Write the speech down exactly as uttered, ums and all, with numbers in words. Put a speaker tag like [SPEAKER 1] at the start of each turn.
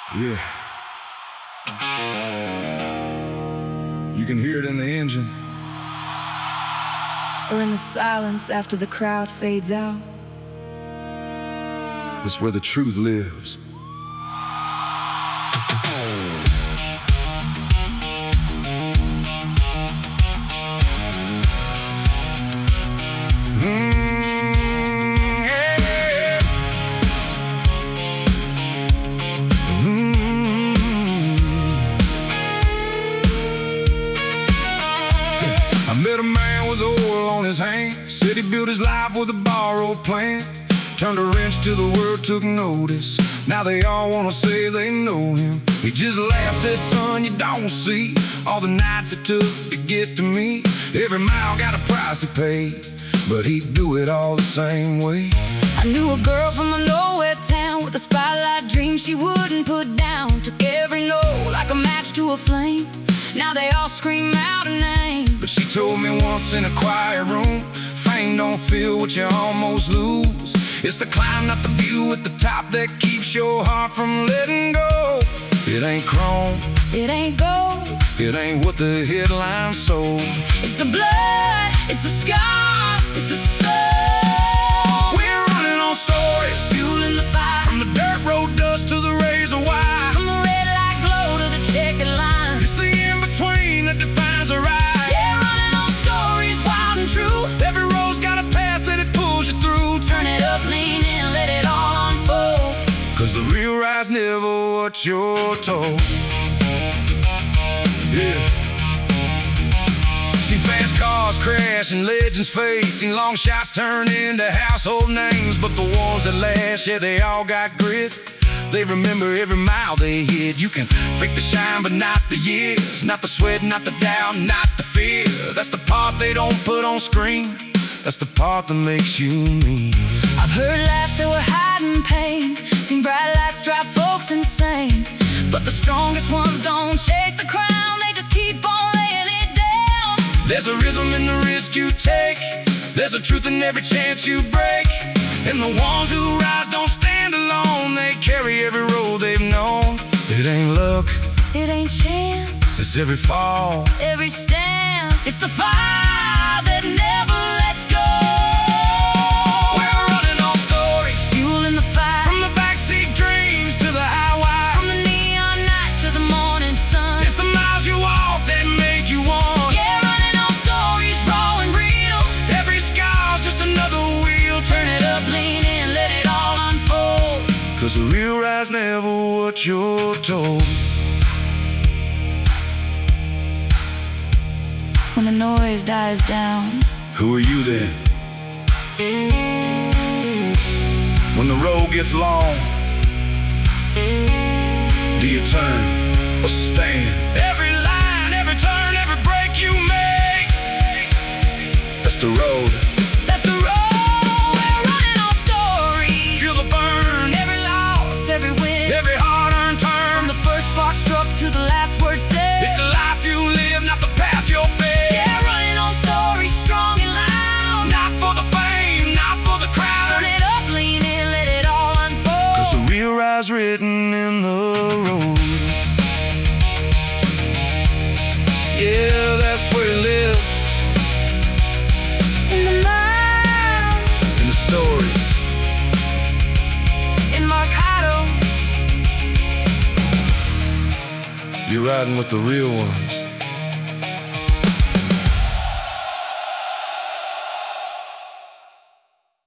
[SPEAKER 1] Yeah. You can hear it in the engine.
[SPEAKER 2] Or in the silence after the crowd fades out.
[SPEAKER 1] It's where the truth lives. I met a man with oil on his hand. Said he built his life with a borrowed plan. Turned a wrench till the world took notice. Now they all wanna say they know him. He just laughs, says, son, you don't see all the nights it took to get to me. Every mile got a price to pay, but he'd do it all the same way.
[SPEAKER 2] I knew a girl from a nowhere town with a spotlight dream she wouldn't put down. Took every note like a match to a flame. Now they all scream out her name.
[SPEAKER 1] But she told me once in a quiet room, fame don't feel what you almost lose. It's the climb, not the view at the top, that keeps your heart from letting go. It ain't chrome,
[SPEAKER 2] It ain't gold,
[SPEAKER 1] it ain't what the headlines sold.
[SPEAKER 2] it's the blood, it's the scars, it's the soul.
[SPEAKER 1] We're running on stories,
[SPEAKER 2] Fueling the fire,
[SPEAKER 1] from the dirt road dust to the razor wire.
[SPEAKER 2] from the red light glow to the checkered line.
[SPEAKER 1] It's the in-between that defines the ride.
[SPEAKER 2] Yeah, running on stories, wild and true.
[SPEAKER 1] Every road's got a path that it pulls you through.
[SPEAKER 2] Turn it up, lean in, let it all unfold.
[SPEAKER 1] Cause the real ride's never what you're told. Yeah. See fast cars crash and legends fade. Seen long shots turn into household names. But the ones that last, yeah, they all got grit. They remember every mile they hit. You can fake the shine, but not the years. Not the sweat, not the doubt, not the fear. That's the part they don't put on screen. That's the part that makes you mean.
[SPEAKER 2] I've heard laughs that were hiding pain. Seen bright lights drive folks insane. But the strongest ones don't chase the crown. They just keep on laying it down.
[SPEAKER 1] There's a rhythm in the risk you take. There's a truth in every chance you break. And the ones who rise don't stand alone. They carry every road they've known. It ain't luck,
[SPEAKER 2] It ain't chance,
[SPEAKER 1] it's every fall.
[SPEAKER 2] every stance. It's the fire that never lets go.
[SPEAKER 1] We're running on stories,
[SPEAKER 2] Fueling the fire,
[SPEAKER 1] from the backseat dreams to the high wire.
[SPEAKER 2] from the neon night to the morning sun.
[SPEAKER 1] It's the miles you walk that make you want.
[SPEAKER 2] Yeah, running on stories, raw and real.
[SPEAKER 1] Every scar's just another wheel.
[SPEAKER 2] Turn it up, lean in, let it all unfold.
[SPEAKER 1] Cause the real ride's never what you're told.
[SPEAKER 2] When the noise dies down,
[SPEAKER 1] Who are you then? When the road gets long, do you turn or stand? Every line, every turn, every break you make, that's the road.
[SPEAKER 2] that's the road. We're running on stories.
[SPEAKER 1] Feel the burn,
[SPEAKER 2] Every loss, every win.
[SPEAKER 1] every hard-earned turn.
[SPEAKER 2] From the first spark struck to the last word said.
[SPEAKER 1] It's the life you live, not the path you'll fade.
[SPEAKER 2] Yeah, running on stories, strong and loud.
[SPEAKER 1] Not for the fame, not for the crowd.
[SPEAKER 2] Turn it up, lean in, let it all
[SPEAKER 1] Cause
[SPEAKER 2] unfold.
[SPEAKER 1] the real ride's written in the road. Yeah, that's where it lives,
[SPEAKER 2] In the mind,
[SPEAKER 1] in the stories.
[SPEAKER 2] in Mercado.
[SPEAKER 1] You're riding with the real ones.